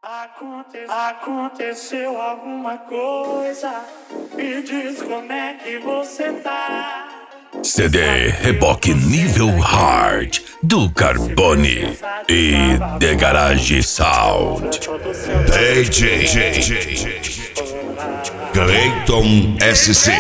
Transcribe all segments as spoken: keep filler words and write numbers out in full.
Aconte- Aconteceu alguma coisa, me diz como é que você tá. C D Reboque Nível Hard do Carbone e The Garage Sound. D J Clayton S C.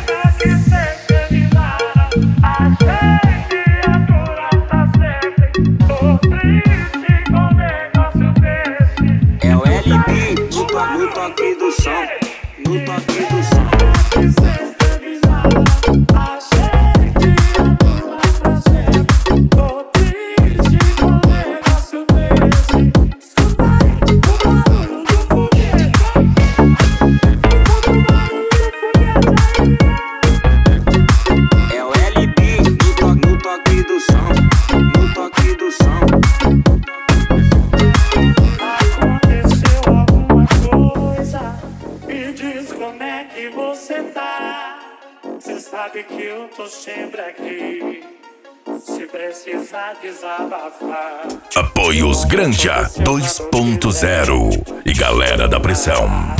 É o L B no toque do som, no toque do som. É o L B no toque, no toque do som, no toque do som. Aconteceu alguma coisa, me diz como é que você tá. Cê sabe que eu tô sempre aqui, se precisar desabafar. Apoios Granja dois ponto zero e Galera da Pressão.